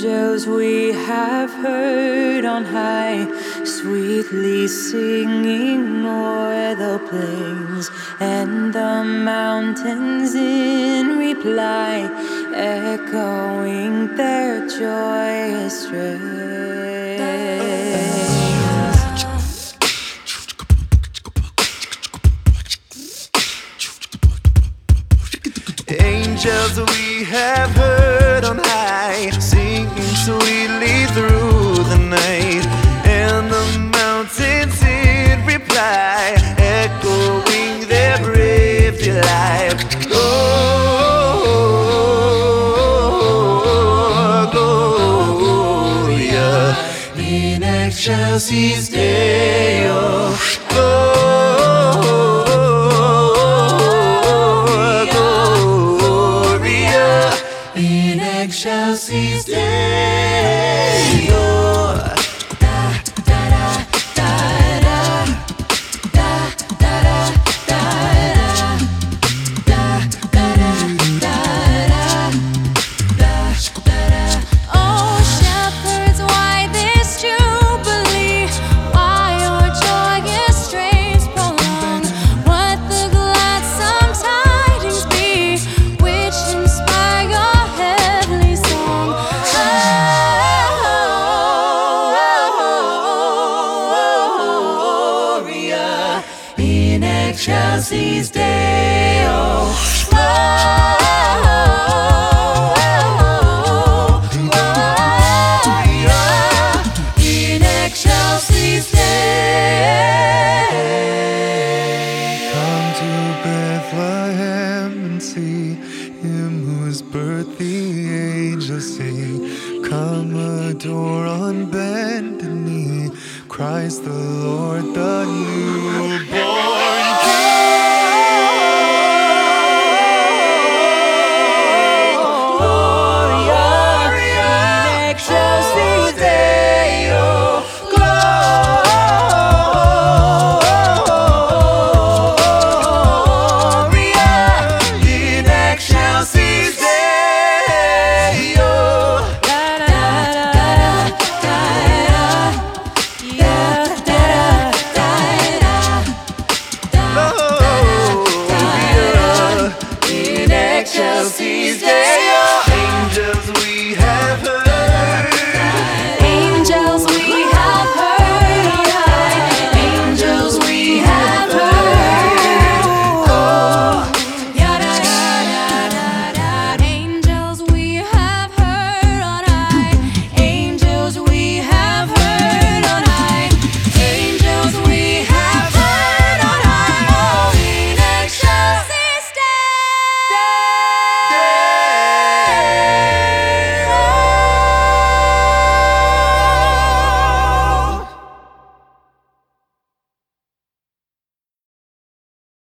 Angels we have heard on high, sweetly singing o'er the plains and the mountains in reply, echoing their joyous strains. Angels we have heard on high, singing sweetly through the night, and the mountains in reply, echoing their brave delight. Oh, Gloria in excelsis Deo. In excelsis Deo. Oh shepherds, why this jubilee? Why your joyous strains prolong? What the gladsome tidings be, which inspire your heavenly song? Gloria in excelsis Deo. In excelsis Deo. Come to Bethlehem and see him whose birth the angels sing. Come adore on bended knee Christ the Lord, the newborn King. Gloria in excelsis Deo. Gloria in excelsis Deo. Gloria in excelsis Deo.